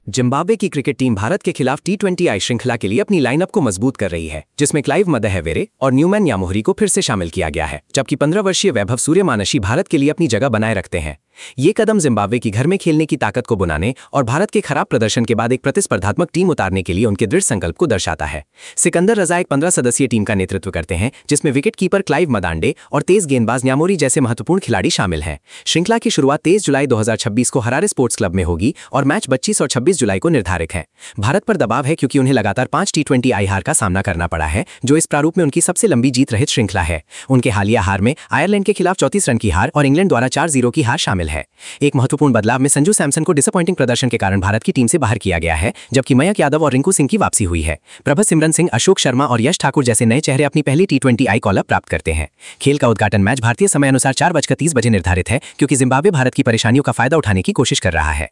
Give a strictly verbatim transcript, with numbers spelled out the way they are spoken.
Zimbabwe की cricket team Bharat के खिलाफ टी ट्वेंटी आई श्रृंखला के लिए अपनी लाइनअप को मजबूत कर रही है, जिसमें क्लाइव मदहवेरे और न्यूमैन यामोहरी को फिर से शामिल किया गया है, जबकि पंद्रह वर्षीय वैभव सूर्यमानशी भारत के लिए अपनी जगह बनाए रखते हैं। ये कदम जिम्बाब्वे की घर में खेलने की ताकत को बुनाने और भारत के खराब प्रदर्शन के बाद एक प्रतिस्पर्धात्मक टीम उतारने के लिए उनके दृढ़ संकल्प को दर्शाता है। सिकंदर रजा एक पंद्रह सदस्यीय टीम का नेतृत्व करते हैं, जिसमें विकेट कीपर क्लाइव मदांडे और तेज गेंदबाज न्यामोरी जैसे महत्वपूर्ण खिलाड़ी शामिल हैं। श्रृंखला की शुरुआत तेईस जुलाई दो हज़ार छब्बीस को हरारे स्पोर्ट्स क्लब में होगी और मैच पच्चीस और छब्बीस जुलाई को निर्धारित है। भारत पर दबाव है क्योंकि उन्हें लगातार पांच टी ट्वेंटी आई हार का सामना करना पड़ा है, जो इस प्रारूप में उनकी सबसे लंबी जीत रहित श्रृंखला है। उनके हालिया हार में आयरलैंड के खिलाफ चौंतीस रन की हार और इंग्लैंड द्वारा चार जीरो की हार शामिल है। एक महत्वपूर्ण बदलाव में संजू सैमसन को डिसअपॉइंटिंग प्रदर्शन के कारण भारत की टीम से बाहर किया गया है, जबकि मयंक यादव और रिंकू सिंह की वापसी हुई है। प्रभा सिमरन सिंह, अशोक शर्मा और यश ठाकुर जैसे नए चेहरे अपनी पहली T twenty I call up प्राप्त करते हैं। खेल का उद्घाटन मैच भारतीय समय अनुसार चार बजकर तीस बजे निर्धारित है, क्योंकि जिम्बाब्वे भारत की परेशानियों का फायदा उठाने की कोशिश कर रहा है।